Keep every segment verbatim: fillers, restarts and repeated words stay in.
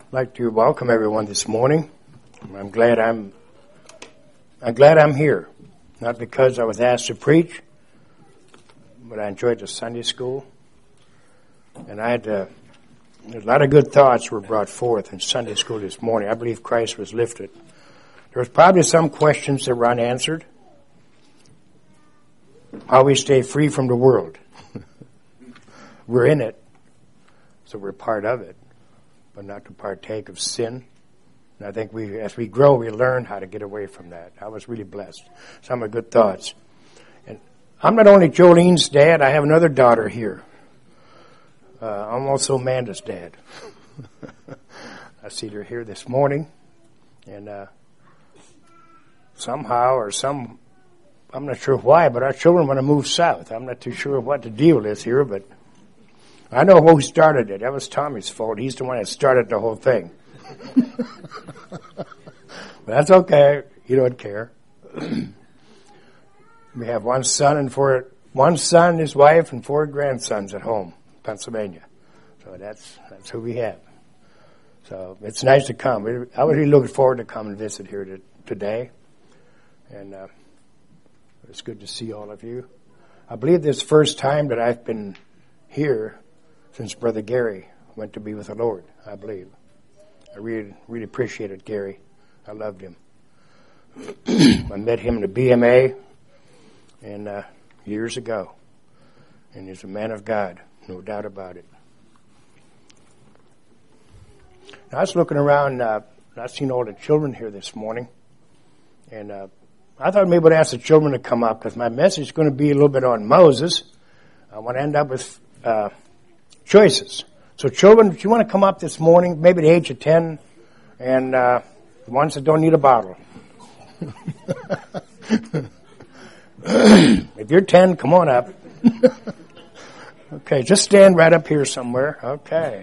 I'd like to welcome everyone this morning. I'm glad I'm I'm glad I'm here. Not because I was asked to preach, but I enjoyed the Sunday school. And I had to, a lot of good thoughts were brought forth in Sunday school this morning. I believe Christ was lifted. There was probably some questions that were unanswered. How we stay free from the world. We're in it, so we're part of it, but not to partake of sin. And I think we, as we grow, we learn how to get away from that. I was really blessed. Some of good thoughts. And I'm not only Jolene's dad, I have another daughter here. Uh, I'm also Amanda's dad. I see her here this morning, and uh, somehow or some, I'm not sure why, but our children want to move south. I'm not too sure what the deal is here, but I know who started it. That was Tommy's fault. He's the one that started the whole thing. But that's okay. You don't care. We have one son and four, one son, his wife, and four grandsons at home, Pennsylvania. So that's that's who we have. So it's nice to come. I was really looking forward to come and visit here to, today, and uh, it's good to see all of you. I believe this is the first time that I've been here since Brother Gary went to be with the Lord, I believe. I really, really appreciated Gary. I loved him. I met him in the B M A and uh, years ago, and he's a man of God, no doubt about it. Now, I was looking around, uh, and I've seen all the children here this morning, and uh, I thought maybe I'd ask the children to come up, because my message is going to be a little bit on Moses. I want to end up with uh, choices. So children, if you want to come up this morning, maybe the age of ten, and uh, the ones that don't need a bottle. If you're ten, come on up. Okay, just stand right up here somewhere. Okay.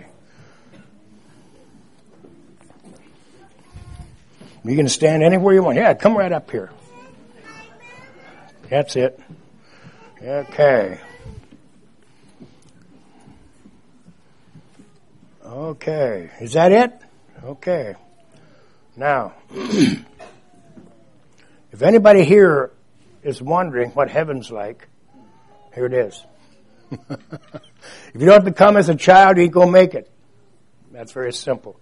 You can stand anywhere you want. Yeah, come right up here. That's it. Okay. Okay. Is that it? Okay. Now, if anybody here is wondering what heaven's like, here it is. If you don't become as a child, you ain't going to make it. That's very simple.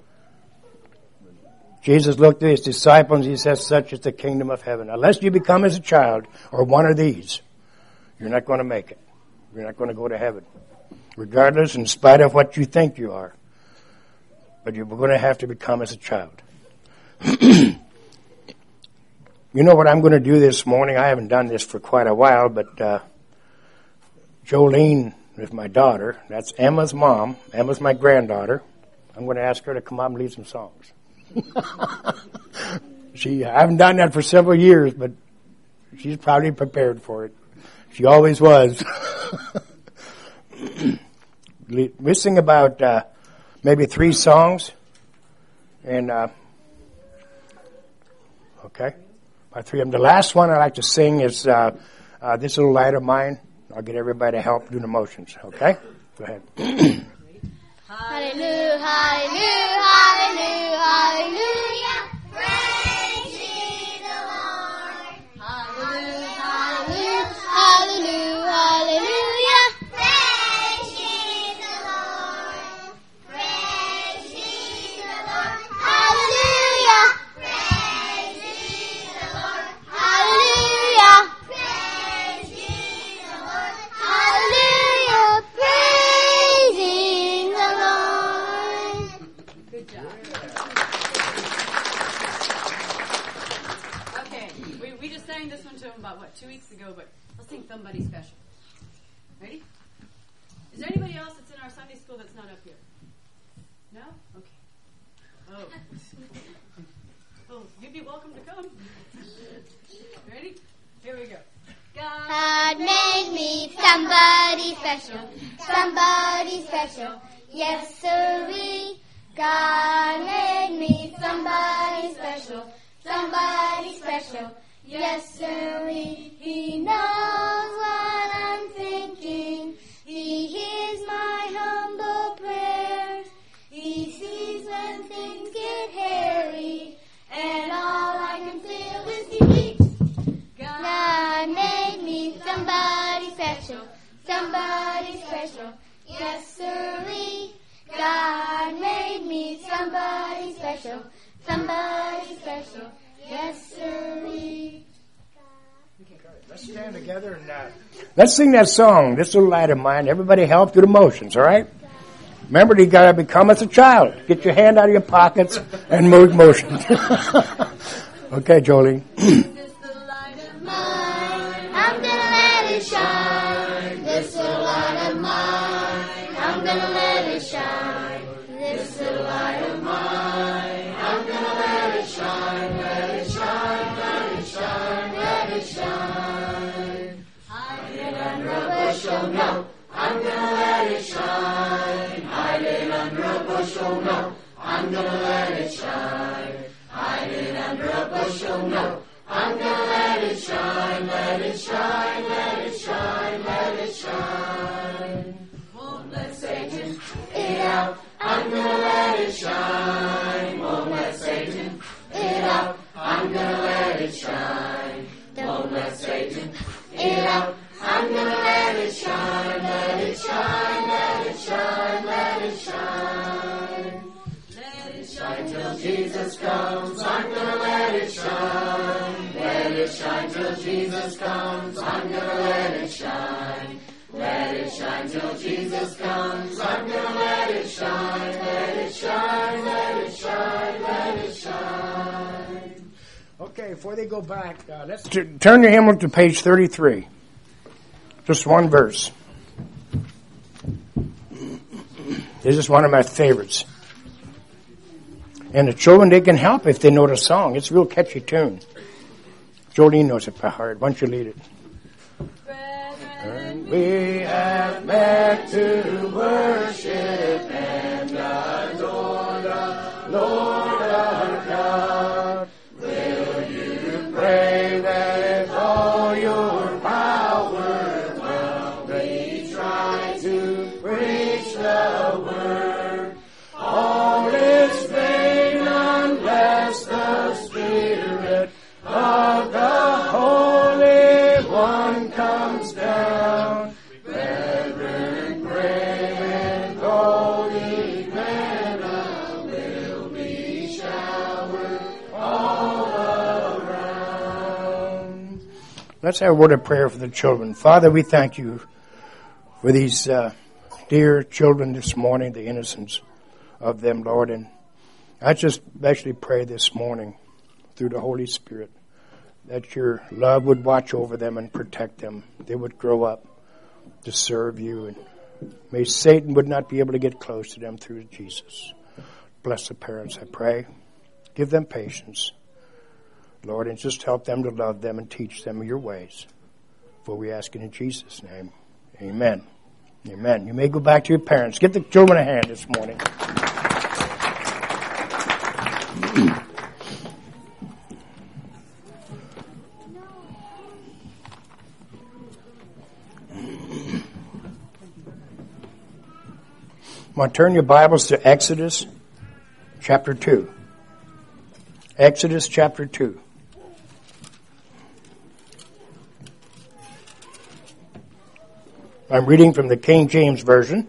Jesus looked at his disciples and he says, such is the kingdom of heaven. Unless you become as a child or one of these, you're not going to make it. You're not going to go to heaven. Regardless, in spite of what you think you are. But you're going to have to become as a child. You know what I'm going to do this morning? I haven't done this for quite a while, but uh, Jolene is my daughter. That's Emma's mom. Emma's my granddaughter. I'm going to ask her to come up and lead some songs. She, I haven't done that for several years, but she's probably prepared for it. She always was. We sing about uh, maybe three songs, and uh, okay, about three of them. The last one I like to sing is uh, uh, "This Little Light of Mine." I'll get everybody to help do the motions. Okay, go ahead. Hallelujah, hallelujah, hallelujah, hallelujah. Praise ye the Lord. Hallelujah, hallelujah, hallelujah, hallelujah. Praise ye the Lord. Praise ye the Lord. Hallelujah. Praise ye the Lord. Hallelujah. Praise ye the Lord. Hallelujah. Praising the Lord. Good job. Okay, we, we just sang this one to him about, what, two weeks ago, but let's sing Somebody Special. Ready? Is there anybody else that's in our Sunday school that's not up here? No? Okay. Oh. Oh, you'd be welcome to come. Ready? Here we go. God made me somebody special, somebody special. Yes, sirree. God made me somebody special, somebody special. Yes, sirree. He knows what I'm thinking. He hears my humble prayers. He sees when Yes, sirree. God made me somebody special. Somebody special. Yes, sirree. Let's stand together and uh, let's sing that song, This Little Light of Mine. Everybody help through the motions, all right? Remember, you got to become as a child. Get your hand out of your pockets and move motions. Okay, Jolene. This little light of mine, I'm gonna let it shine. This little light of mine, I'm gonna let it shine. This little light of mine, I'm gonna let it shine. Let it shine, let it shine, let it shine. Hide it under a bushel, no. I'm gonna let it shine. Hide it under a bushel, no. I'm gonna let it shine. Hide it under a bushel, no. I'm gonna let it shine, let it shine, let it shine, let it shine. Won't let Satan it out. I'm gonna let it shine. Won't let Satan it out. I'm gonna let it shine. Won't let Satan it out. I'm gonna let it shine, let it shine, let it shine, let it shine. Let it shine till Jesus comes. I'm gonna let it shine. Let it shine till Jesus comes. I'm gonna let it shine. Let it shine till Jesus comes. I'm gonna let it shine. Let it shine, let it shine, let it shine. Okay, before they go back, uh, let's t- turn your hymnal to page thirty-three. Just one verse. This is one of my favorites. And the children, they can help if they know the song. It's a real catchy tune. Jolene knows it by heart. Why don't you lead it? Brethren, we have met to worship and adore the Lord our God. Will you pray that all your power while we try to preach the word? All is vain unless the Spirit of the Holy One comes down. Brethren, pray and holy manna will be showered all around. Let's have a word of prayer for the children. Father, we thank you for these uh, dear children this morning, the innocence of them, Lord. And I just especially pray this morning through the Holy Spirit that your love would watch over them and protect them. They would grow up to serve you, and may Satan would not be able to get close to them through Jesus. Bless the parents, I pray. Give them patience, Lord, and just help them to love them and teach them your ways. For we ask it in Jesus' name. Amen. Amen. You may go back to your parents. Give the children a hand this morning. I want to turn your Bibles to Exodus chapter two. Exodus chapter two. I'm reading from the King James Version.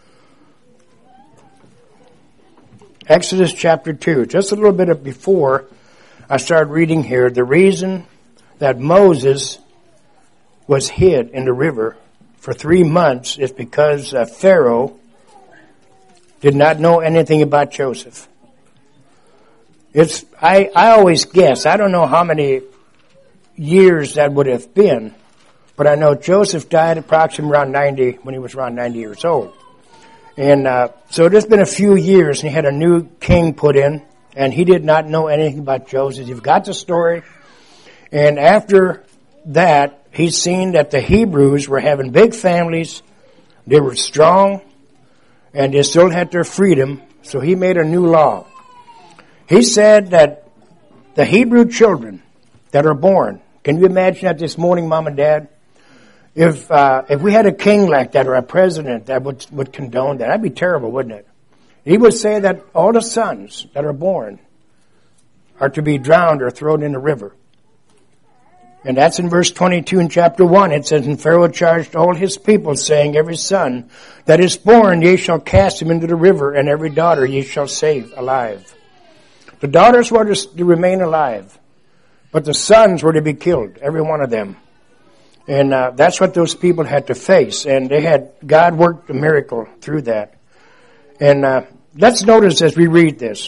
Exodus chapter two. Just a little bit before I start reading here, the reason that Moses was hid in the river for three months is because uh, Pharaoh did not know anything about Joseph. It's I, I always guess, I don't know how many years that would have been, but I know Joseph died approximately around ninety, when he was around ninety years old. And uh, so there's been a few years, and he had a new king put in, and he did not know anything about Joseph. You've got the story. And after that, he's seen that the Hebrews were having big families, they were strong, and they still had their freedom, so he made a new law. He said that the Hebrew children that are born, can you imagine that this morning, Mom and Dad? If uh, if we had a king like that or a president that would would condone that, that'd be terrible, wouldn't it? He would say that all the sons that are born are to be drowned or thrown in the river. And that's in verse twenty-two in chapter one. It says, and Pharaoh charged all his people, saying, every son that is born ye shall cast him into the river, and every daughter ye shall save alive. The daughters were to remain alive, but the sons were to be killed, every one of them. And uh, that's what those people had to face. And they had, God worked a miracle through that. And uh, let's notice as we read this.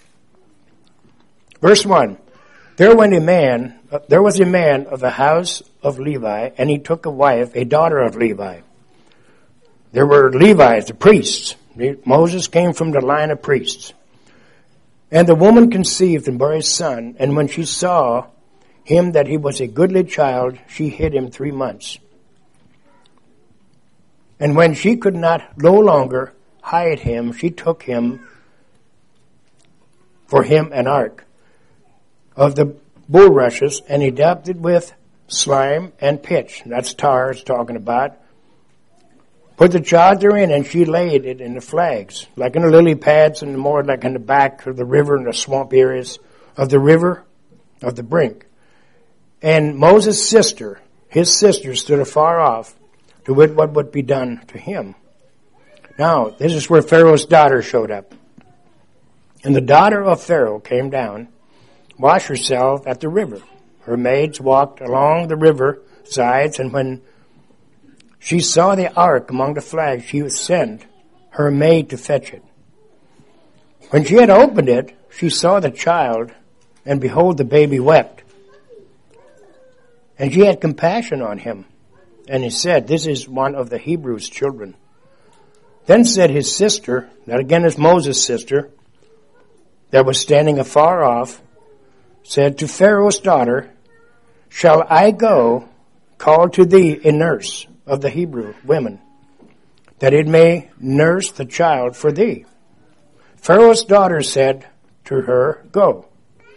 Verse one. There went a man, uh, there was a man of the house of Levi, and he took a wife, a daughter of Levi. There were Levites, the priests. Moses came from the line of priests. And the woman conceived and bore a son, and when she saw him that he was a goodly child, she hid him three months. And when she could not no longer hide him, she took him for him an ark of the bulrushes, and he dabbed it with slime and pitch. That's tar it's talking about. Put the child therein, and she laid it in the flags, like in the lily pads and more like in the back of the river and the swamp areas of the river, of the brink. And Moses' sister, his sister, stood afar off to wit what would be done to him. Now, this is where Pharaoh's daughter showed up. And the daughter of Pharaoh came down, washed herself at the river. Her maids walked along the river sides, and when she saw the ark among the flags, she would send her maid to fetch it. When she had opened it, she saw the child, and behold, the baby wept. And she had compassion on him. And he said, this is one of the Hebrews' children. Then said his sister, that again is Moses' sister, that was standing afar off, said to Pharaoh's daughter, shall I go call to thee a nurse of the Hebrew women, that it may nurse the child for thee? Pharaoh's daughter said to her, go.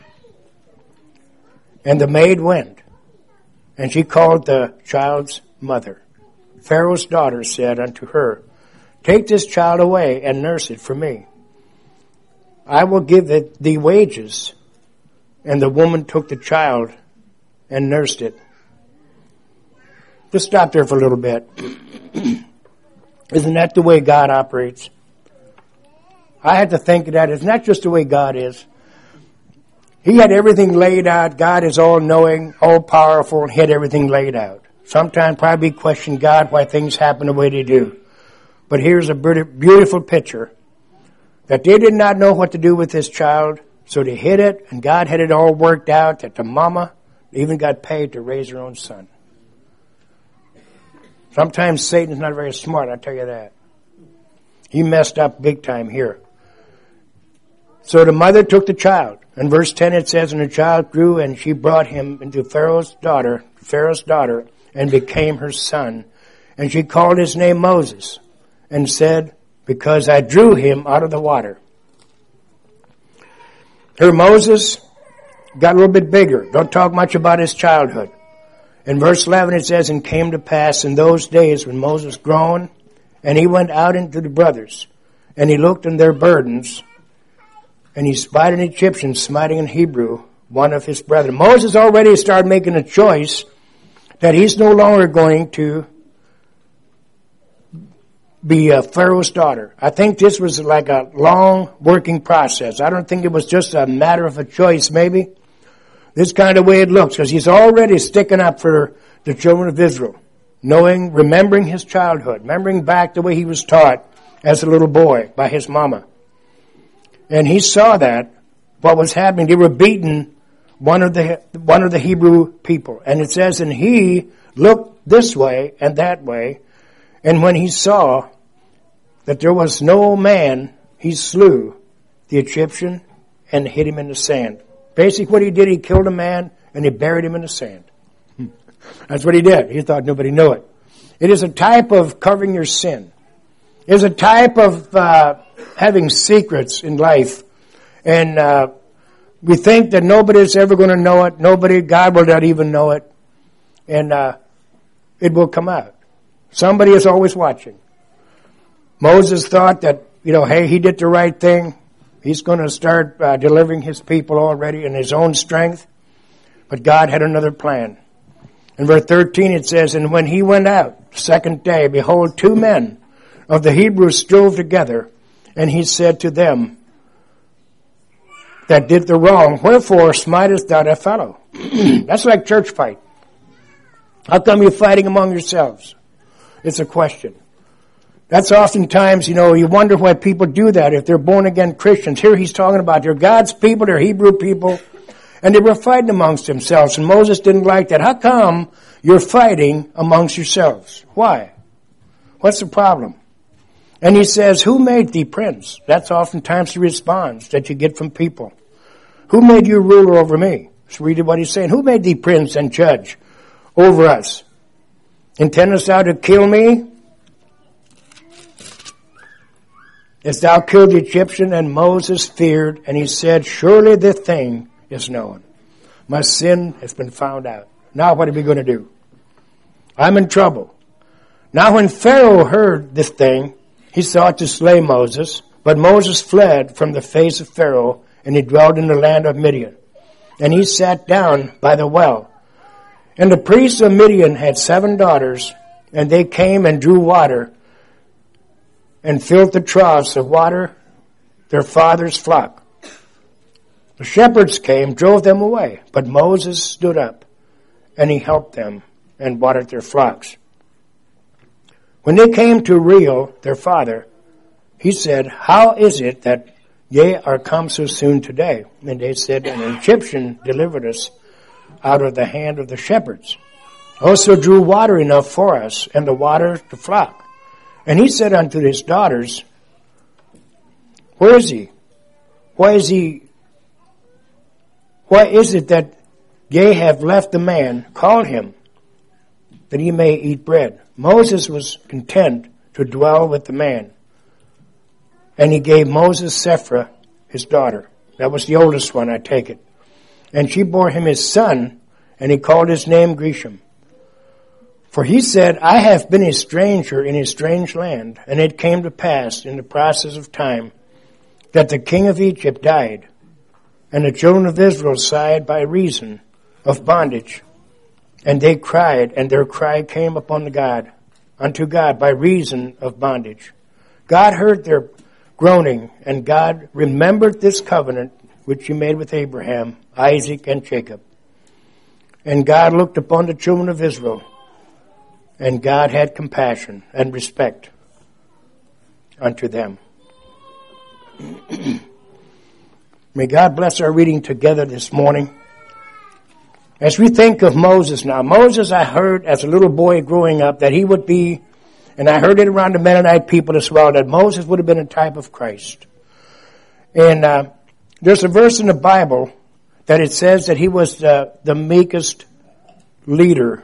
And the maid went, and she called the child's mother. Pharaoh's daughter said unto her, take this child away and nurse it for me. I will give it thee wages. And the woman took the child and nursed it. Just stop there for a little bit. Isn't that the way God operates? I had to think of that. It's not just the way God is. He had everything laid out. God is all-knowing, all-powerful, and had everything laid out. Sometimes probably question God why things happen the way they do. But here's a beautiful picture that they did not know what to do with this child. So they hid it, and God had it all worked out that the mama even got paid to raise her own son. Sometimes Satan's not very smart, I'll tell you that. He messed up big time here. So the mother took the child. In verse ten it says, and the child grew, and she brought him into Pharaoh's daughter, Pharaoh's daughter, and became her son. And she called his name Moses, and said, because I drew him out of the water. Here Moses got a little bit bigger. Don't talk much about his childhood. In verse eleven it says, and came to pass in those days when Moses grown, and he went out into the brothers, and he looked on their burdens, and he spied an Egyptian smiting an Hebrew, one of his brethren. Moses already started making a choice that he's no longer going to be a Pharaoh's daughter. I think this was like a long working process. I don't think it was just a matter of a choice, maybe. This kind of way it looks, because he's already sticking up for the children of Israel, knowing, remembering his childhood, remembering back the way he was taught as a little boy by his mama. And he saw that, what was happening. They were beating one of the one of the Hebrew people. And it says, and he looked this way and that way, and when he saw that there was no man, he slew the Egyptian and hid him in the sand. Basically what he did, he killed a man and he buried him in the sand. That's what he did. He thought nobody knew it. It is a type of covering your sin. It is a type of uh, having secrets in life. And uh, we think that nobody's ever going to know it. Nobody, God will not even know it. And uh, it will come out. Somebody is always watching. Moses thought that, you know, hey, he did the right thing. He's going to start uh, delivering his people already in his own strength. But God had another plan. In verse thirteen it says, and when he went out the second day, behold, two men of the Hebrews strove together, and he said to them that did the wrong, wherefore smitest thou thy fellow? That's like church fight. How come you're fighting among yourselves? It's a question. That's oftentimes, you know, you wonder why people do that if they're born again Christians. Here he's talking about they're God's people, they're Hebrew people, and they were fighting amongst themselves. And Moses didn't like that. How come you're fighting amongst yourselves? Why? What's the problem? And he says, who made thee prince? That's oftentimes the response that you get from people. Who made you ruler over me? Let's read what he's saying. Who made thee prince and judge over us? Intendest thou to kill me? As thou killed the Egyptian? And Moses feared, and he said, surely this thing is known. My sin has been found out. Now what are we going to do? I'm in trouble. Now when Pharaoh heard this thing, he sought to slay Moses, but Moses fled from the face of Pharaoh, and he dwelt in the land of Midian. And he sat down by the well. And the priests of Midian had seven daughters, and they came and drew water, and filled the troughs of water their father's flock. The shepherds came, drove them away, but Moses stood up, and he helped them, and watered their flocks. When they came to Reuel, their father, he said, how is it that ye are come so soon today? And they said, an Egyptian delivered us out of the hand of the shepherds. Also drew water enough for us, and to water the flock. And he said unto his daughters, where is he? Why is he, why is it that ye have left the man? Call him, that he may eat bread. Moses was content to dwell with the man. And he gave Moses Sephra, his daughter. That was the oldest one, I take it. And she bore him his son, and he called his name Gershom. For he said, I have been a stranger in a strange land, and it came to pass in the process of time that the king of Egypt died, and the children of Israel sighed by reason of bondage. And they cried, and their cry came upon the God, unto God by reason of bondage. God heard their groaning, and God remembered this covenant which he made with Abraham, Isaac, and Jacob. And God looked upon the children of Israel, and God had compassion and respect unto them. May God bless our reading together this morning. As we think of Moses now, Moses, I heard as a little boy growing up that he would be, and I heard it around the Mennonite people as well, that Moses would have been a type of Christ. And uh, there's a verse in the Bible that it says that he was the, the meekest leader.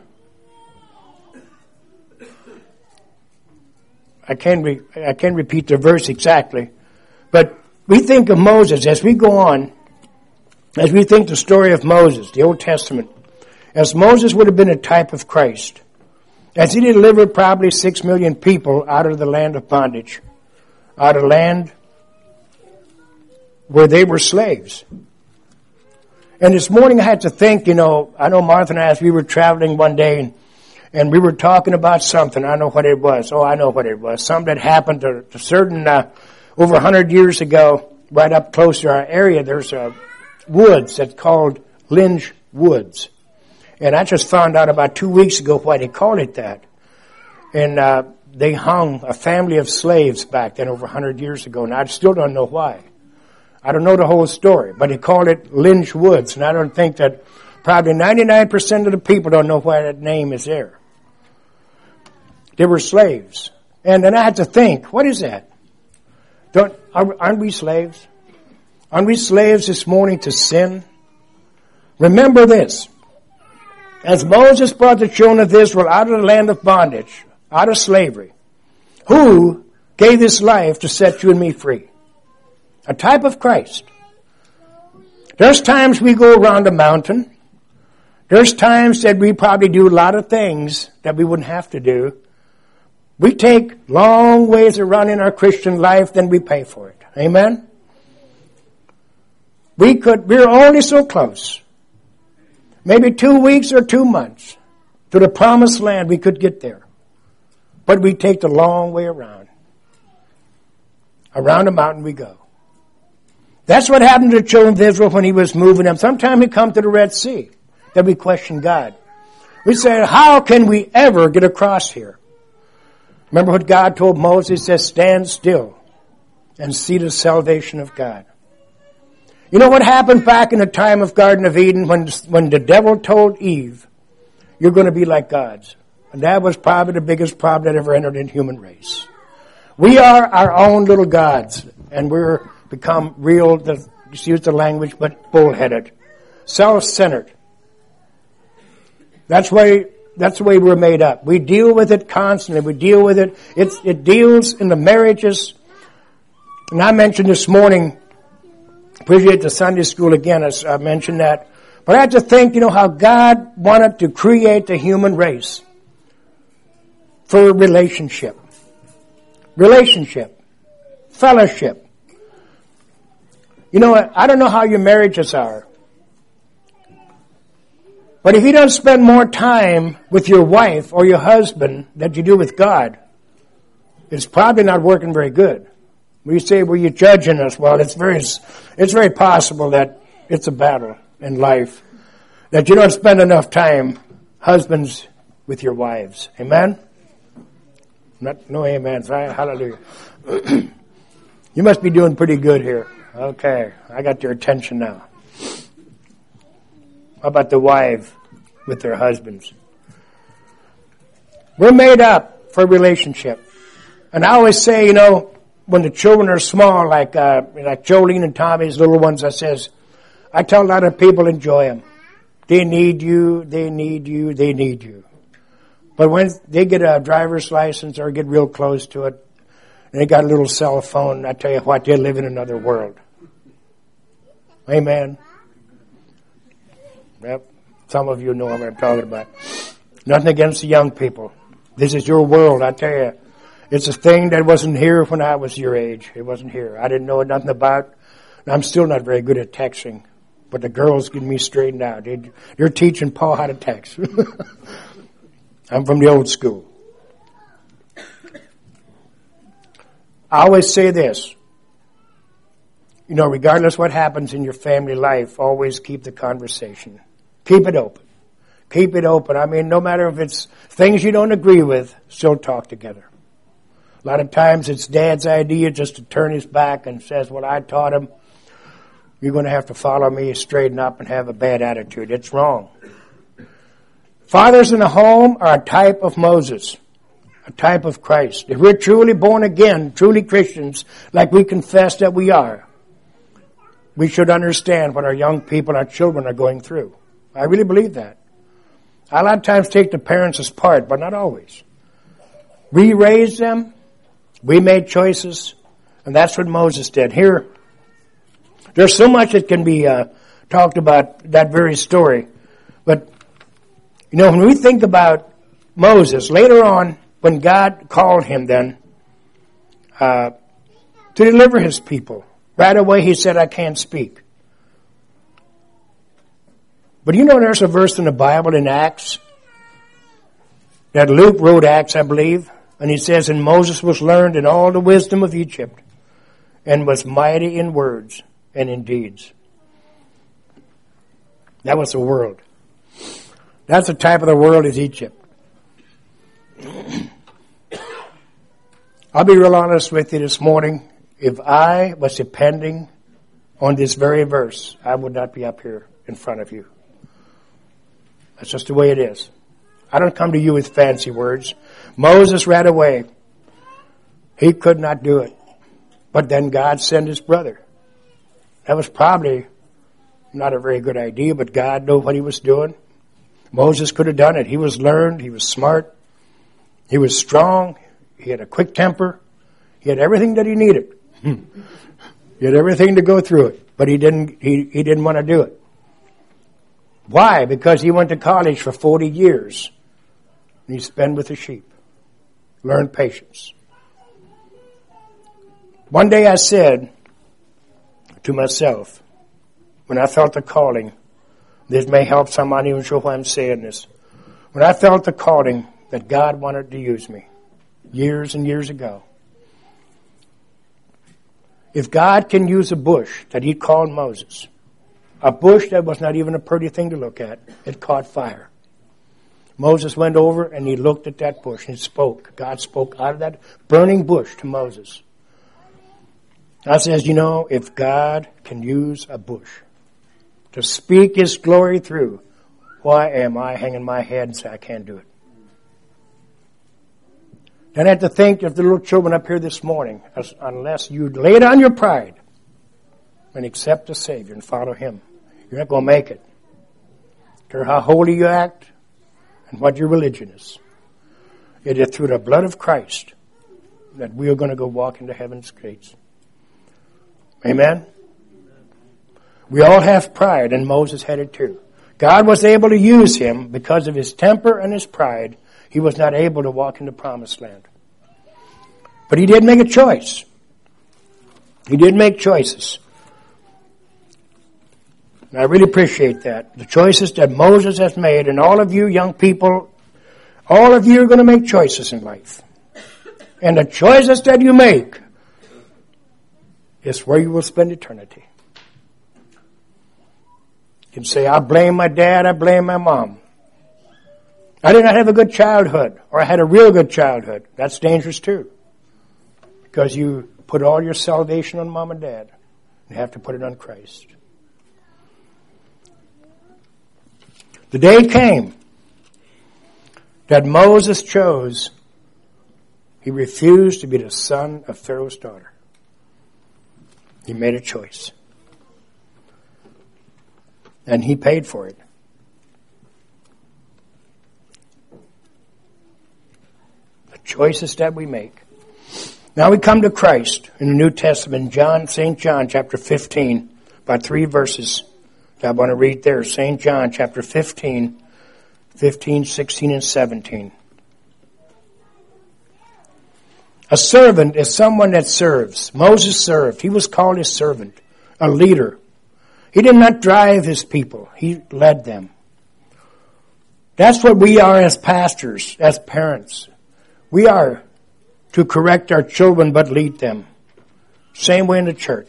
I can't re- I can't repeat the verse exactly, but we think of Moses as we go on, as we think the story of Moses, the Old Testament, as Moses would have been a type of Christ, as he delivered probably six million people out of the land of bondage, out of land where they were slaves. And this morning I had to think, you know, I know Martha and I, as we were traveling one day, and, and we were talking about something. I know what it was. Oh, I know what it was. Something that happened to, to certain, uh, over a hundred years ago, right up close to our area, there's a woods that's called Lynch Woods. And I just found out about two weeks ago why they called it that. And uh, they hung a family of slaves back then over a hundred years ago, and I still don't know why. I don't know the whole story, but they called it Lynch Woods, and I don't think that probably ninety-nine percent of the people don't know why that name is there. They were slaves. And then I had to think, what is that? Don't, aren't we slaves? Aren't we slaves this morning to sin? Remember this. As Moses brought the children of Israel out of the land of bondage, out of slavery, who gave his life to set you and me free? A type of Christ. There's times we go around a mountain. There's times that we probably do a lot of things that we wouldn't have to do. We take long ways around in our Christian life, then we pay for it. Amen? We could, we're only so close. Maybe two weeks or two months to To the promised land, we could get there. But we take the long way around. Around the mountain we go. That's what happened to the children of Israel when he was moving them. Sometimes we come to the Red Sea. Then we question God. We say, how can we ever get across here? Remember what God told Moses? He says, stand still and see the salvation of God. You know what happened back in the time of Garden of Eden when, when the devil told Eve, you're going to be like gods. And that was probably the biggest problem that ever entered in the human race. We are our own little gods, and we're become real, the, excuse the language, but bullheaded, self-centered. That's why, that's the way we're made up. We deal with it constantly. We deal with it. It's, it deals in the marriages. And I mentioned this morning, appreciate the Sunday school again, as I mentioned that. But I have to think, you know, how God wanted to create the human race for relationship. Relationship. Fellowship. You know, I don't know how your marriages are. But if you don't spend more time with your wife or your husband than you do with God, it's probably not working very good. We say, well, you're judging us. Well, it's very, it's very possible that it's a battle in life, that you don't spend enough time, husbands, with your wives. Amen? Not, no amens. Right? Hallelujah. You must be doing pretty good here. Okay, I got your attention now. How about the wives with their husbands? We're made up for a relationship. And I always say, you know, when the children are small, like uh, like Jolene and Tommy's little ones, I says, I tell a lot of people, enjoy them. They need you, they need you, they need you. But when they get a driver's license or get real close to it, and they got a little cell phone, I tell you what, they live in another world. Amen. Yep. Some of you know what I'm talking about. Nothing against the young people. This is your world, I tell you. It's a thing that wasn't here when I was your age. It wasn't here. I didn't know nothing about. And I'm still not very good at texting. But the girls get me straightened out. They, they're teaching Paul how to text. I'm from the old school. I always say this. You know, regardless what happens in your family life, always keep the conversation. Keep it open. Keep it open. I mean, no matter if it's things you don't agree with, still talk together. A lot of times it's Dad's idea just to turn his back and says, well, I taught him. You're going to have to follow me, straighten up, and have a bad attitude. It's wrong. Fathers in the home are a type of Moses, a type of Christ. If we're truly born again, truly Christians, like we confess that we are, we should understand what our young people, our children are going through. I really believe that. I a lot of times take the parents as part, but not always. We raised them. We made choices. And that's what Moses did. Here, there's so much that can be uh, talked about that very story. But, you know, when we think about Moses, later on, when God called him then uh, to deliver his people, right away he said, I can't speak. But you know there's a verse in the Bible in Acts that Luke wrote Acts, I believe, and he says, and Moses was learned in all the wisdom of Egypt and was mighty in words and in deeds. That was the world. That's the type of the world is Egypt. I'll be real honest with you this morning. If I was depending on this very verse, I would not be up here in front of you. That's just the way it is. I don't come to you with fancy words. Moses ran away. He could not do it. But then God sent his brother. That was probably not a very good idea, but God knew what he was doing. Moses could have done it. He was learned. He was smart. He was strong. He had a quick temper. He had everything that he needed. He had everything to go through it, but he didn't, he, he didn't want to do it. Why? Because he went to college for forty years. And he spent with the sheep. Learned patience. One day I said to myself, when I felt the calling, this may help somebody, even sure why I'm saying this. when I felt the calling that God wanted to use me years and years ago. If God can use a bush that he called Moses, a bush that was not even a pretty thing to look at, it caught fire. Moses went over and he looked at that bush and spoke. God spoke out of that burning bush to Moses. God says, you know, if God can use a bush to speak his glory through, why am I hanging my head and say I can't do it? Then I have to think of the little children up here this morning, as, unless you lay down your pride and accept the Savior and follow him, you're not going to make it. No matter how holy you act and what your religion is. It is through the blood of Christ that we are going to go walk into heaven's gates. Amen? We all have pride, and Moses had it too. God was able to use him because of his temper and his pride. He was not able to walk into promised land. But he did make a choice. He did make choices. And I really appreciate that. The choices that Moses has made, and all of you young people, all of you are going to make choices in life. And the choices that you make is where you will spend eternity. You can say, I blame my dad, I blame my mom. I did not have a good childhood, or I had a real good childhood. That's dangerous too. Because you put all your salvation on mom and dad. You have to put it on Christ. The day came that Moses chose, he refused to be the son of Pharaoh's daughter. He made a choice. And he paid for it. The choices that we make. Now we come to Christ in the New Testament, John, Saint John chapter fifteen, about three verses. I want to read there, Saint John chapter fifteen, fifteen, sixteen, and seventeen. A servant is someone that serves. Moses served. He was called a servant, a leader. He did not drive his people. He led them. That's what we are as pastors, as parents. We are to correct our children but lead them. Same way in the church.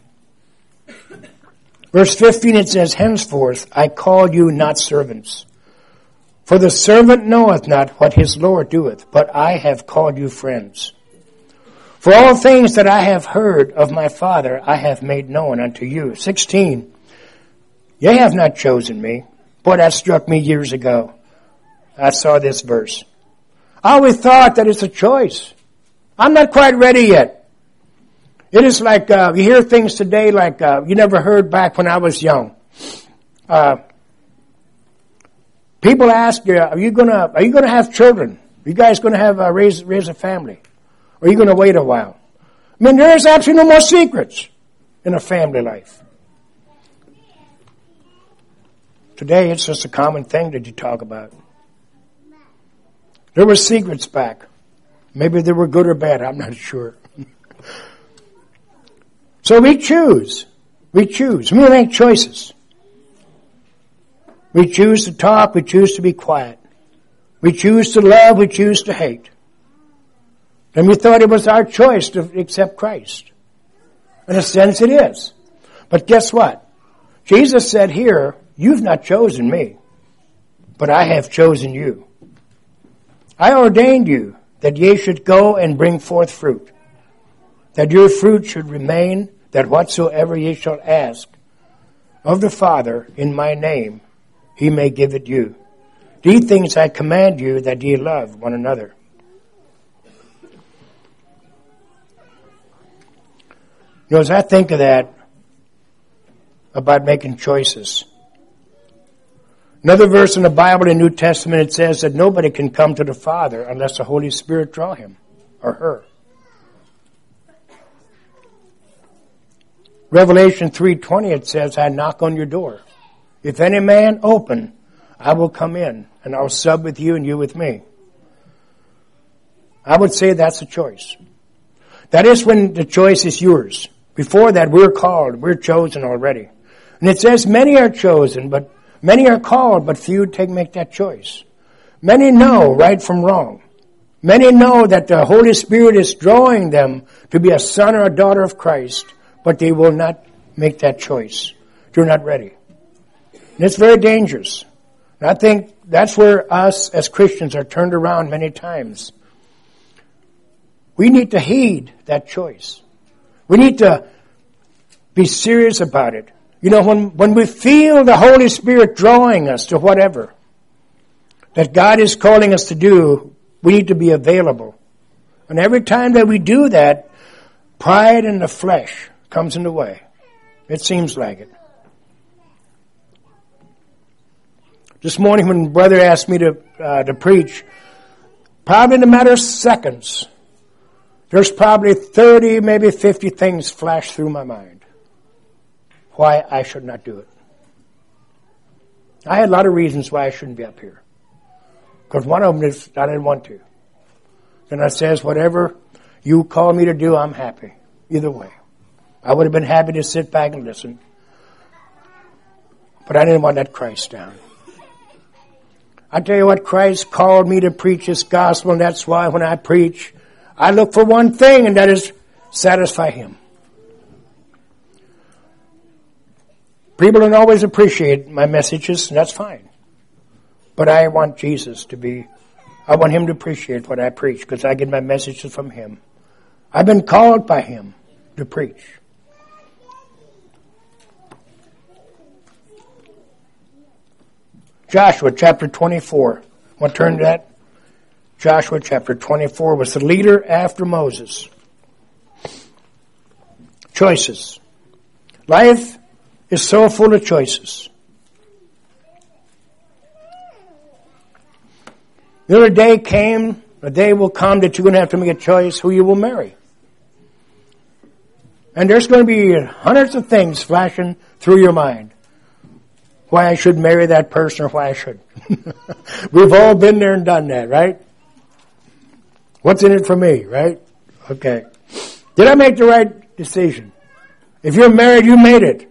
Verse fifteen, it says, henceforth I call you not servants. For the servant knoweth not what his Lord doeth, but I have called you friends. For all things that I have heard of my Father I have made known unto you. sixteen, ye have not chosen me. Boy, that struck me years ago. I saw this verse. I always thought that it's a choice. I'm not quite ready yet. It is like, uh, you hear things today like, uh, you never heard back when I was young. Uh, people ask you, are you gonna, are you gonna have children? Are you guys gonna have, uh, raise, raise a family? Or are you gonna wait a while? I mean, there is actually no more secrets in a family life. Today, it's just a common thing that you talk about. There were secrets back. Maybe they were good or bad, I'm not sure. So we choose. We choose. We make choices. We choose to talk. We choose to be quiet. We choose to love. We choose to hate. And we thought it was our choice to accept Christ. In a sense, it is. But guess what? Jesus said here, you've not chosen me, but I have chosen you. I ordained you that ye should go and bring forth fruit, that your fruit should remain, that whatsoever ye shall ask of the Father in my name, he may give it you. These things I command you, that ye love one another. You know, as I think of that, about making choices, another verse in the Bible, in the New Testament, it says that nobody can come to the Father unless the Holy Spirit draw him or her. Revelation three twenty, it says, I knock on your door. If any man open, I will come in, and I'll sub with you and you with me. I would say that's a choice. That is when the choice is yours. Before that, we're called, we're chosen already. And it says many are chosen, but many are called, but few take make that choice. Many know right from wrong. Many know that the Holy Spirit is drawing them to be a son or a daughter of Christ, but they will not make that choice. They're not ready. And it's very dangerous. And I think that's where us as Christians are turned around many times. We need to heed that choice. We need to be serious about it. You know, when, when we feel the Holy Spirit drawing us to whatever that God is calling us to do, we need to be available. And every time that we do that, pride in the flesh comes in the way. It seems like it. This morning when brother asked me to uh, to preach, probably in a matter of seconds, there's probably thirty, maybe fifty things flash through my mind. Why I should not do it. I had a lot of reasons why I shouldn't be up here. Because one of them is I didn't want to. Then I says, whatever you call me to do, I'm happy. Either way. I would have been happy to sit back and listen. But I didn't want that Christ down. I tell you what, Christ called me to preach His gospel, and that's why when I preach, I look for one thing, and that is satisfy Him. People don't always appreciate my messages, and that's fine. But I want Jesus to be, I want Him to appreciate what I preach, because I get my messages from Him. I've been called by Him to preach. Joshua chapter twenty-four. Want to turn to that? Joshua chapter twenty-four was the leader after Moses. Choices. Life is so full of choices. The other day came, a day will come that you're going to have to make a choice who you will marry. And there's going to be hundreds of things flashing through your mind. Why I should marry that person or why I should. We've all been there and done that, right? What's in it for me, right? Okay. Did I make the right decision? If you're married, you made it.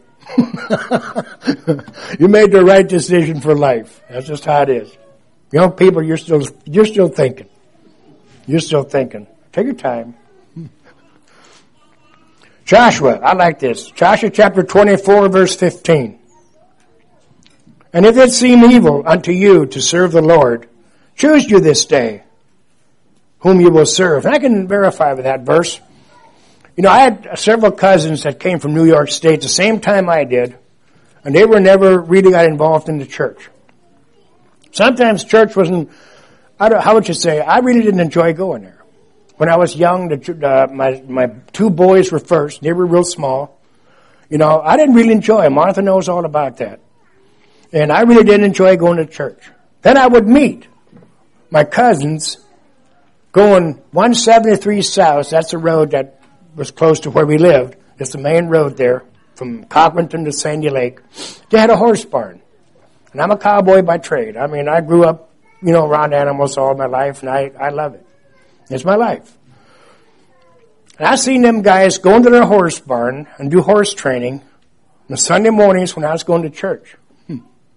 You made the right decision for life. That's just how it is. Young people, you're still you're still thinking. You're still thinking. Take your time. Joshua, I like this. Joshua chapter twenty-four, verse fifteen. And if it seem evil unto you to serve the Lord, choose you this day whom you will serve. And I can verify with that verse. You know, I had several cousins that came from New York State the same time I did, and they were never really got involved in the church. Sometimes church wasn't, I don't, how would you say, I really didn't enjoy going there. When I was young, the, uh, my, my two boys were first. They were real small. You know, I didn't really enjoy it. Martha knows all about that. And I really didn't enjoy going to church. Then I would meet my cousins going one seventy-three South. That's the road that was close to where we lived. It's the main road there from Cochranton to Sandy Lake. They had a horse barn. And I'm a cowboy by trade. I mean, I grew up, you know, around animals all my life, and I, I love it. It's my life. And I seen them guys go into their horse barn and do horse training on Sunday mornings when I was going to church. Hmm.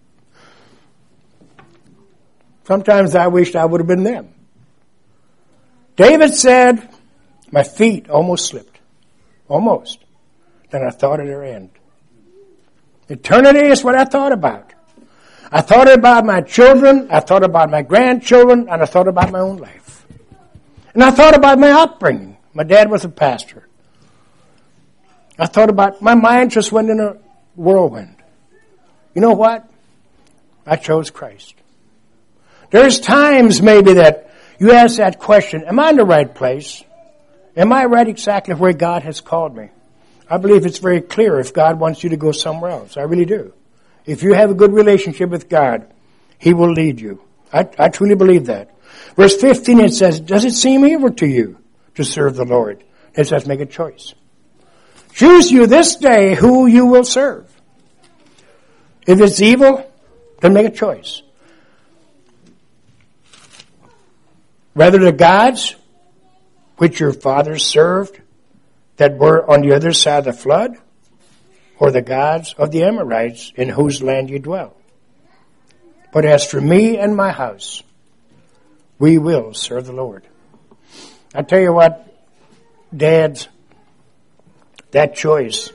Sometimes I wished I would have been them. David said, my feet almost slipped. Almost. Then I thought of their end. Eternity is what I thought about. I thought about my children, I thought about my grandchildren, and I thought about my own life. And I thought about my upbringing. My dad was a pastor. I thought about, my mind just went in a whirlwind. You know what? I chose Christ. There's times maybe that you ask that question, am I in the right place? Am I right exactly where God has called me? I believe it's very clear if God wants you to go somewhere else. I really do. If you have a good relationship with God, He will lead you. I, I truly believe that. Verse fifteen, it says, does it seem evil to you to serve the Lord? It says, make a choice. Choose you this day who you will serve. If it's evil, then make a choice. Whether the gods which your fathers served that were on the other side of the flood, or the gods of the Amorites in whose land you dwell. But as for me and my house, we will serve the Lord. I tell you what, dads, that choice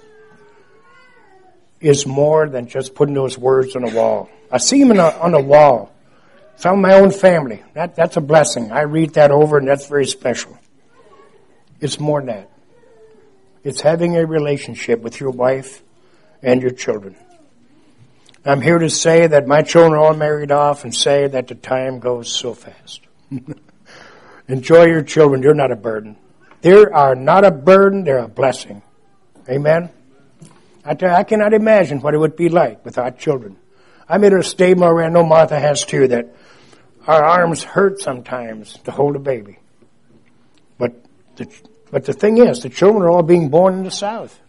is more than just putting those words on a wall. I see them on a, on a wall. From my own family. That, that's a blessing. I read that over, and that's very special. It's more than that. It's having a relationship with your wife and your children. I'm here to say that my children are all married off and say that the time goes so fast. Enjoy your children. They're not a burden. They are not a burden. They're a blessing. Amen? I, tell you, I cannot imagine what it would be like without children. I made a statement, I know Martha has too, that our arms hurt sometimes to hold a baby. But the, but the thing is, the children are all being born in the South.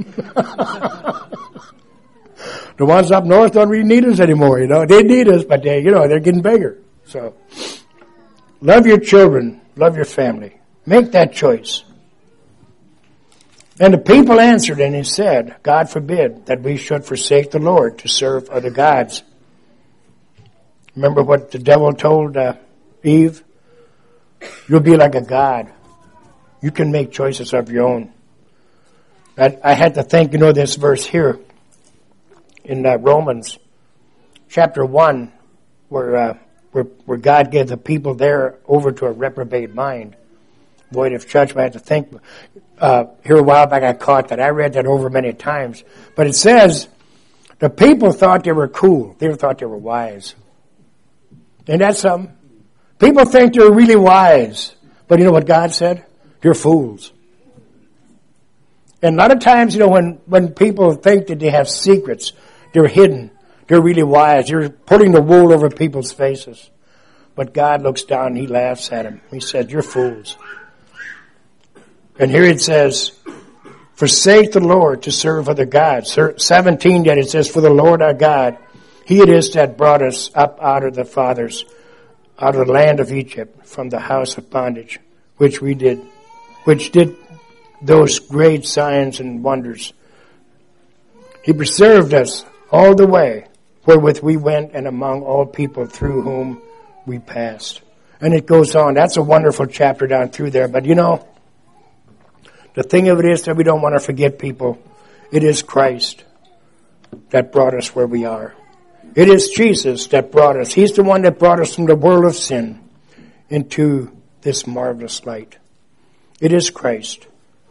The ones up north don't really need us anymore, you know. They need us, but they, you know, they're getting bigger. So, love your children. Love your family. Make that choice. And the people answered and he said, God forbid that we should forsake the Lord to serve other gods. Remember what the devil told uh, Eve? You'll be like a god. You can make choices of your own. I, I had to think, you know, this verse here in uh, Romans chapter one, where, uh, where where God gave the people there over to a reprobate mind. Boy, if judgment, I had to think. Uh, here a while back I caught that. I read that over many times. But it says, the people thought they were cool. They thought they were wise. And that's something. People think they're really wise. But you know what God said? They're fools. And a lot of times, you know, when, when people think that they have secrets, they're hidden. They're really wise. They're putting the wool over people's faces. But God looks down and he laughs at them. He said, you're fools. And here it says, forsake the Lord to serve other gods. seventeen that it says, for the Lord our God, he it is that brought us up out of the fathers, out of the land of Egypt, from the house of bondage, which we did, which did those great signs and wonders. He preserved us all the way, wherewith we went and among all people through whom we passed. And it goes on. That's a wonderful chapter down through there. But you know, the thing of it is that we don't want to forget people. It is Christ that brought us where we are. It is Jesus that brought us. He's the one that brought us from the world of sin into this marvelous light. It is Christ.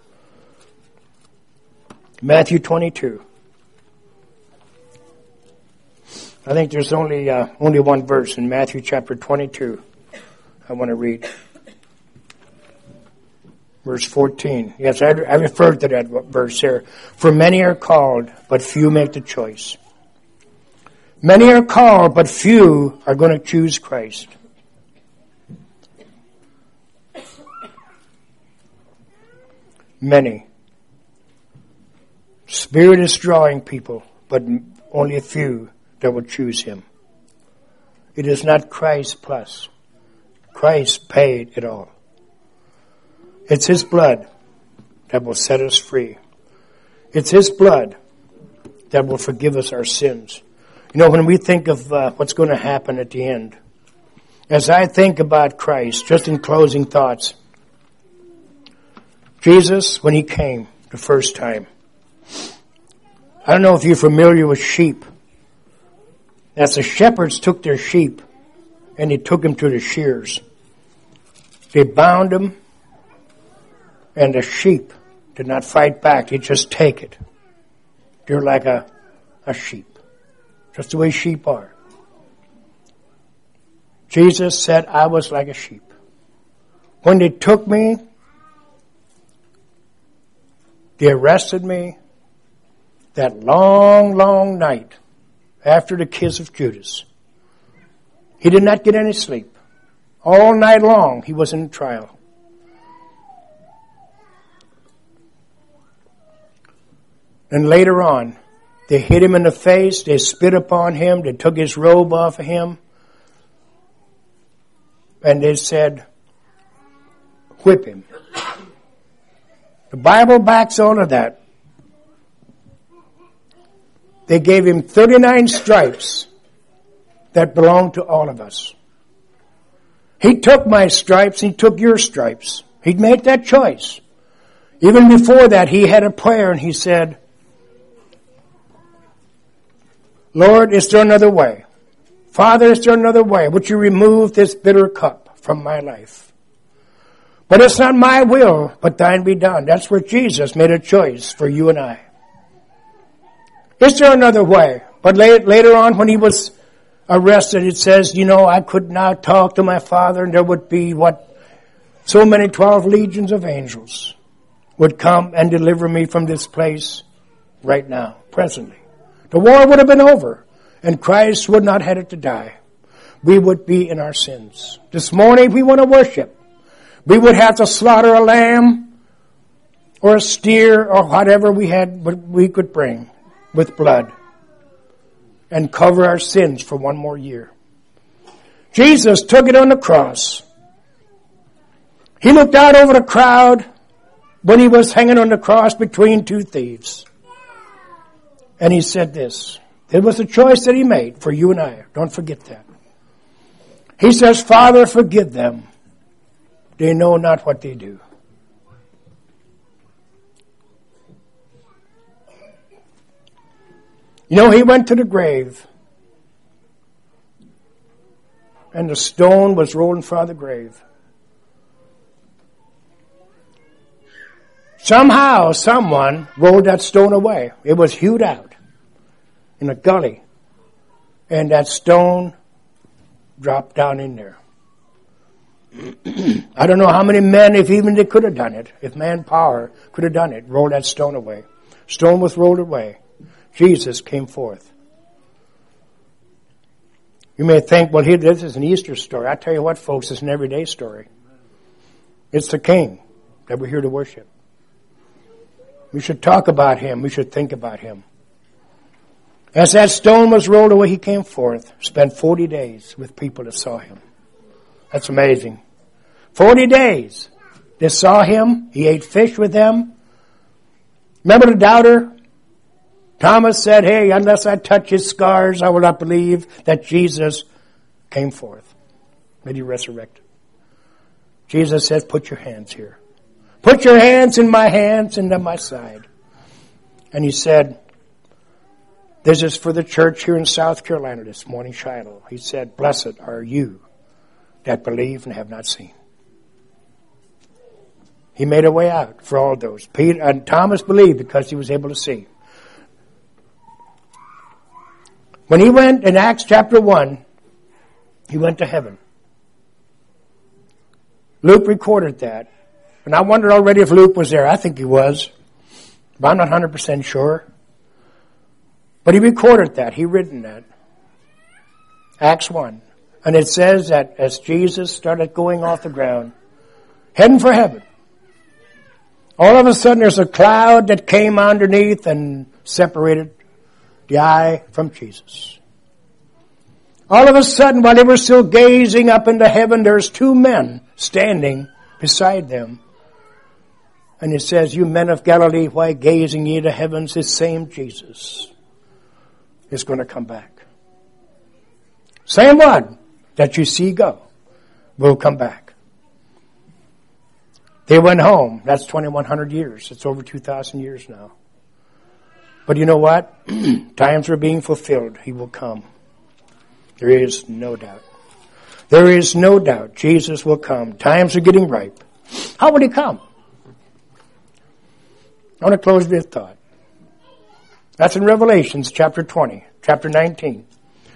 Matthew twenty-two. I think there's only uh, only one verse in Matthew chapter twenty-two I want to read. Verse fourteen. Yes, I, I referred to that verse here. For many are called, but few make the choice. Many are called, but few are going to choose Christ. Many. Spirit is drawing people, but only a few that will choose him. It is not Christ plus. Christ paid it all. It's his blood that will set us free. It's his blood that will forgive us our sins. You know, when we think of uh, what's going to happen at the end, as I think about Christ, just in closing thoughts, Jesus, when he came the first time, I don't know if you're familiar with sheep. As the shepherds took their sheep and they took them to the shears, they bound them, and the sheep did not fight back. They just take it. They're like a, a sheep. Just the way sheep are. Jesus said, I was like a sheep. When they took me, they arrested me that long, long night after the kiss of Judas. He did not get any sleep. All night long he was in trial. And later on, they hit him in the face, they spit upon him, they took his robe off of him, and they said, whip him. The Bible backs all of that. They gave him thirty-nine stripes that belong to all of us. He took my stripes. He took your stripes. He'd made that choice. Even before that, he had a prayer and he said, Lord, is there another way? Father, is there another way? Would you remove this bitter cup from my life? But it's not my will, but thine be done. That's where Jesus made a choice for you and I. Is there another way? But later on when he was arrested, it says, you know, I could now talk to my Father and there would be what? So many twelve legions of angels would come and deliver me from this place right now, presently. The war would have been over and Christ would not have had to die. We would be in our sins. This morning we want to worship. We would have to slaughter a lamb or a steer or whatever we had, we could bring with blood and cover our sins for one more year. Jesus took it on the cross. He looked out over the crowd when he was hanging on the cross between two thieves. And he said this. It was a choice that he made for you and I. Don't forget that. He says, Father, forgive them. They know not what they do. You know, he went to the grave. And the stone was rolled in front of the grave. Somehow, someone rolled that stone away. It was hewed out in a gully. And that stone dropped down in there. I don't know how many men, if even they could have done it, if manpower could have done it, rolled that stone away. Stone was rolled away. Jesus came forth. You may think, well, here, this is an Easter story. I tell you what, folks, it's an everyday story. It's the King that we're here to worship. We should talk about him. We should think about him. As that stone was rolled away, he came forth, spent forty days with people that saw him. That's amazing. Forty days. They saw him. He ate fish with them. Remember the doubter? Thomas said, hey, unless I touch his scars, I will not believe that Jesus came forth. That he resurrected. Jesus says, put your hands here. Put your hands in my hands and on my side. And he said, this is for the church here in South Carolina this morning, Shiloh. He said, blessed are you that believe and have not seen. He made a way out for all those. Peter and Thomas believed because he was able to see. When he went in Acts chapter one, he went to heaven. Luke recorded that. And I wondered already if Luke was there. I think he was. But I'm not one hundred percent sure. But he recorded that. He written that. Acts one. And it says that as Jesus started going off the ground, heading for heaven, all of a sudden there's a cloud that came underneath and separated the eye from Jesus. All of a sudden, while they were still gazing up into heaven, there's two men standing beside them. And it says, you men of Galilee, why gazing ye to heavens, this same Jesus is going to come back. Same one that you see go will come back. They went home. That's twenty-one hundred years. It's over two thousand years now. But you know what? Times are being fulfilled. He will come. There is no doubt. There is no doubt Jesus will come. Times are getting ripe. How will he come? I want to close with a thought. That's in Revelations chapter twenty, chapter nineteen.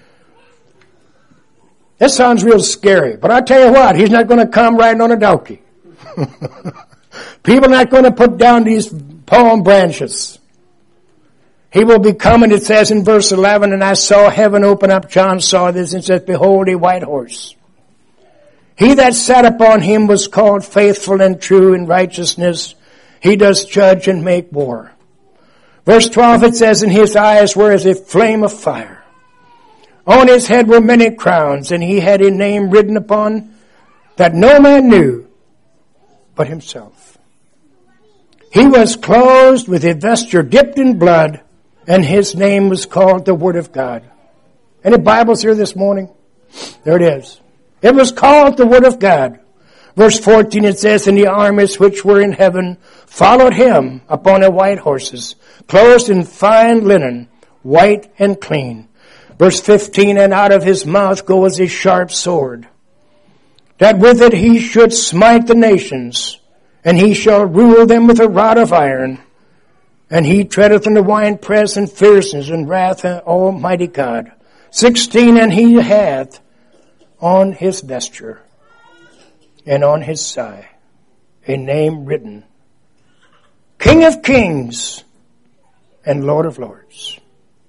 This sounds real scary, but I'll tell you what, he's not going to come riding on a donkey. People are not going to put down these palm branches. He will be coming, it says in verse eleven, and I saw heaven open up. John saw this and said, behold, a white horse. He that sat upon him was called faithful and true in righteousness. He does judge and make war. Verse twelve, it says, in his eyes were as a flame of fire. On his head were many crowns, and he had a name written upon that no man knew but himself. He was clothed with a vesture dipped in blood, and his name was called the Word of God. Any Bibles here this morning? There it is. It was called the Word of God. Verse fourteen, it says, and the armies which were in heaven followed him upon the white horses, clothed in fine linen, white and clean. Verse fifteen, and out of his mouth goes a sharp sword, that with it he should smite the nations, and he shall rule them with a rod of iron. And he treadeth in the winepress and fierceness and wrath of Almighty God. Sixteen, and he hath on his vesture and on his side a name written, King of Kings and Lord of Lords.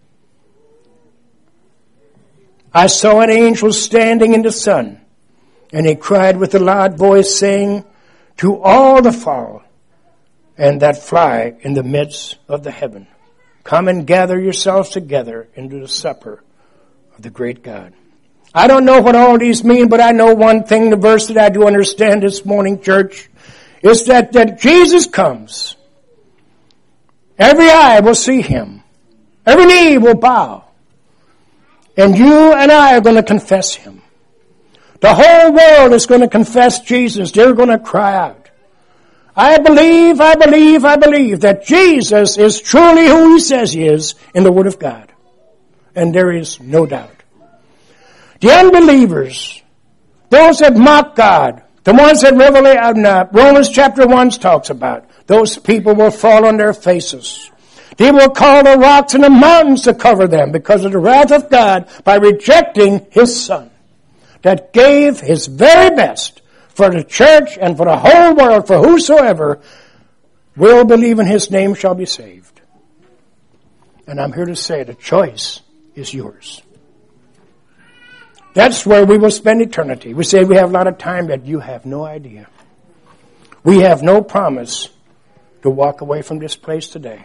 I saw an angel standing in the sun, and he cried with a loud voice, saying to all the fowl and that fly in the midst of the heaven, come and gather yourselves together into the supper of the great God. I don't know what all these mean, but I know one thing, the verse that I do understand this morning, church, is that, that Jesus comes. Every eye will see him. Every knee will bow. And you and I are going to confess him. The whole world is going to confess Jesus. They're going to cry out. I believe, I believe, I believe that Jesus is truly who he says he is in the Word of God. And there is no doubt. The unbelievers, those that mock God, the ones that Revelation, uh, Romans chapter one talks about, those people will fall on their faces. They will call the rocks and the mountains to cover them because of the wrath of God by rejecting his Son that gave his very best for the church and for the whole world, for whosoever will believe in his name shall be saved. And I'm here to say the choice is yours. That's where we will spend eternity. We say we have a lot of time, but you have no idea. We have no promise to walk away from this place today.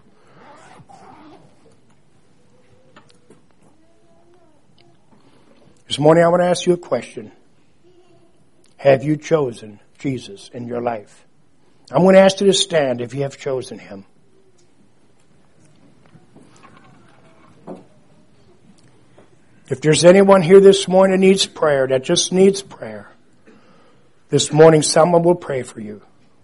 This morning I want to ask you a question. Have you chosen Jesus in your life? I'm going to ask you to stand if you have chosen him. If there's anyone here this morning that needs prayer, that just needs prayer, this morning someone will pray for you.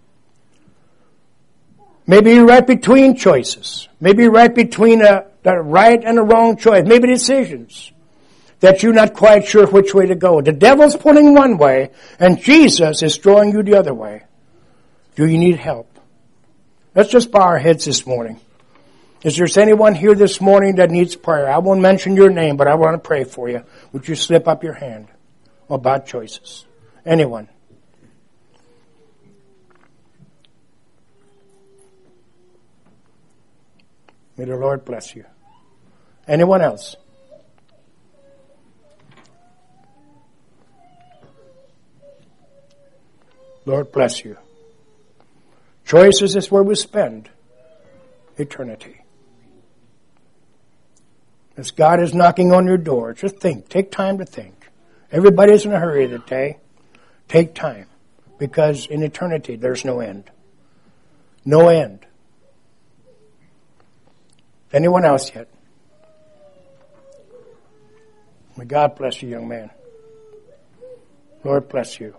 Maybe you're right between choices. Maybe you're right between a, a right and a wrong choice. Maybe decisions that you're not quite sure which way to go. The devil's pulling one way, and Jesus is drawing you the other way. Do you need help? Let's just bow our heads this morning. Is there anyone here this morning that needs prayer? I won't mention your name, but I want to pray for you. Would you slip up your hand about choices? Anyone? May the Lord bless you. Anyone else? Lord bless you. Choices is where we spend eternity. As God is knocking on your door, just think. Take time to think. Everybody's in a hurry today. Take time. Because in eternity, there's no end. No end. Anyone else yet? May God bless you, young man. Lord bless you.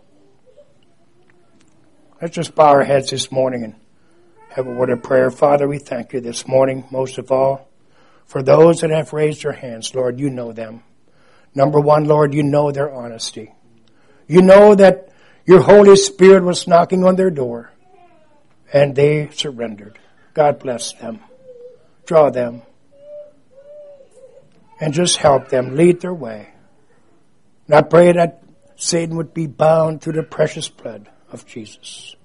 Let's just bow our heads this morning and have a word of prayer. Father, we thank you this morning, most of all, for those that have raised their hands. Lord, you know them. Number one, Lord, you know their honesty. You know that your Holy Spirit was knocking on their door, and they surrendered. God bless them. Draw them. And just help them. Lead their way. And I pray that Satan would be bound through the precious blood of Jesus.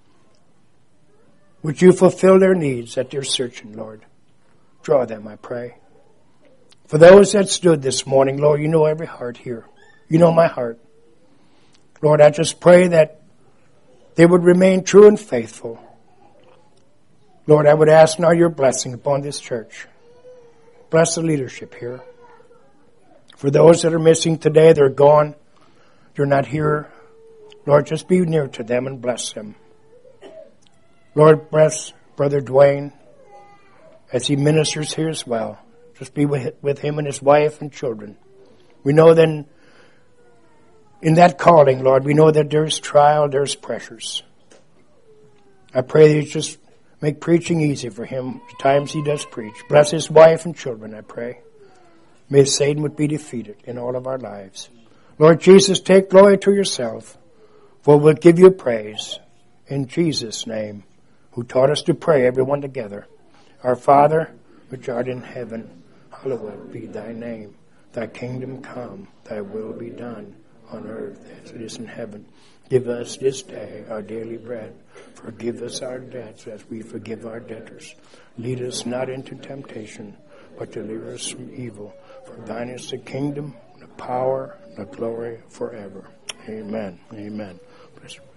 Would you fulfill their needs that they're searching, Lord? Draw them, I pray. For those that stood this morning, Lord, you know every heart here. You know my heart. Lord, I just pray that they would remain true and faithful. Lord, I would ask now your blessing upon this church. Bless the leadership here. For those that are missing today, they're gone. They're not here. Lord, just be near to them and bless them. Lord, bless Brother Dwayne as he ministers here as well. Just be with, with him and his wife and children. We know then in that calling, Lord, we know that there's trial, there's pressures. I pray that you just make preaching easy for him the times he does preach. Bless his wife and children, I pray. May Satan would be defeated in all of our lives. Lord Jesus, take glory to yourself, for we'll give you praise in Jesus' name, who taught us to pray, everyone together. Our Father, which art in heaven, hallowed be thy name. Thy kingdom come, thy will be done on earth as it is in heaven. Give us this day our daily bread. Forgive us our debts as we forgive our debtors. Lead us not into temptation, but deliver us from evil. For thine is the kingdom, the power, the glory forever. Amen. Amen. Bless you.